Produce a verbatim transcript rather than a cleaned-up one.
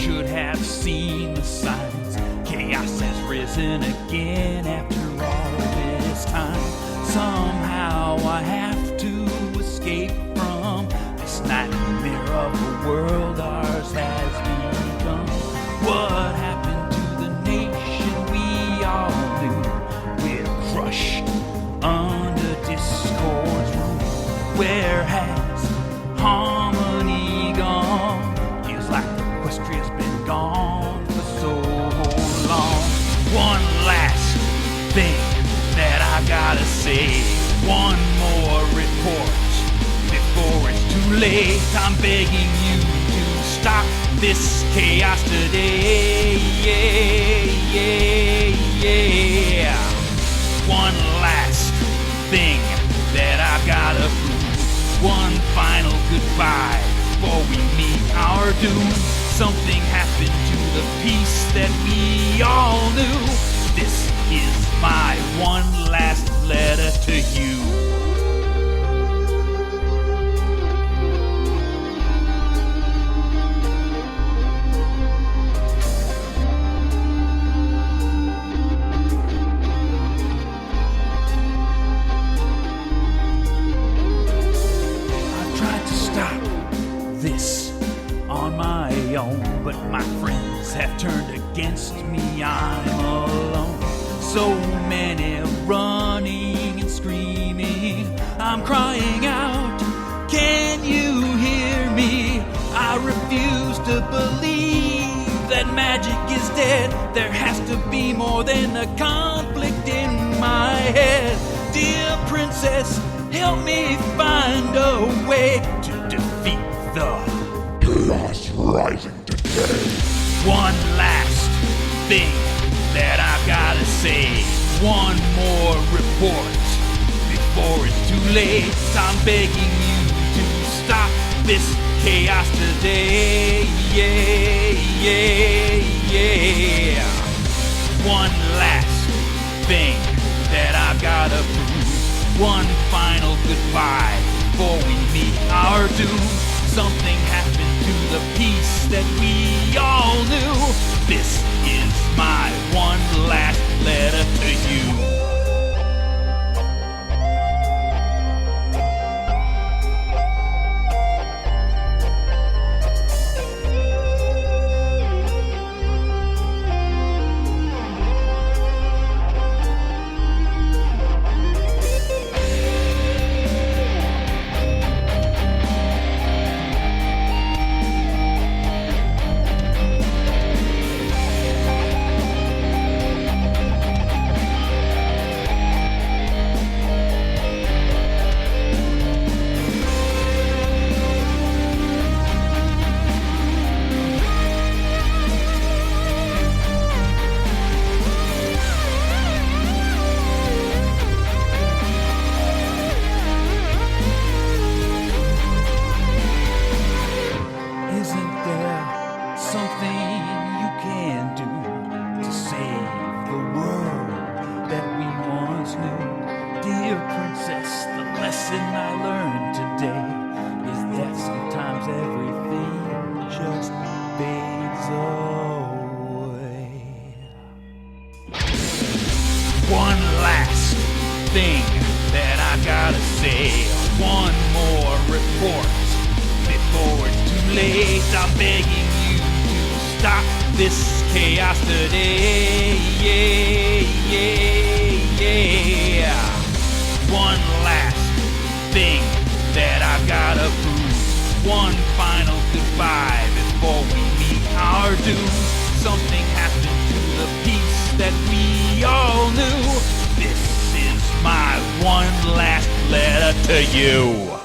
should have seen the signs. Chaos has risen again after all this time. Somehow I have to escape from this nightmare of a world ours has become. What happened to the nation we all knew? We're crushed under discord's rule. Where has harmony gone? Feels like Equestria's been gone for so long. One last thing that I gotta say. One more report before it's too late. I'm begging you to stop this chaos today. Yeah, yeah, yeah. One last thing that I gotta prove. One final goodbye before we meet our doom. Something happened to the peace that we all knew. This is my one last letter to you. I've tried to stop this on my own, but my friends have turned against me. I'm alone. So many running and screaming. I'm crying out, can you hear me? I refuse to believe that magic is dead. There has to be more than a conflict in my head. Dear princess, help me find a way to defeat the Chaos rising today. one last thing that I gotta say. One more report before it's too late. I'm begging you to stop this chaos today. Yeah, yeah, yeah. One last thing that I gotta prove. One final goodbye before we meet our doom. Something happened to the peace that we all knew. This is my one last letter to you. Something you can do to save the world that we once knew. Dear princess, the lesson I learned today is that sometimes everything just fades away. One last thing that I gotta say. One more report before it's too late. I'm begging you, stop this chaos today. Yeah, yeah, yeah. One last thing that I gotta prove. One final goodbye before we meet our doom. Something happened to the peace that we all knew. This is my one last letter to you.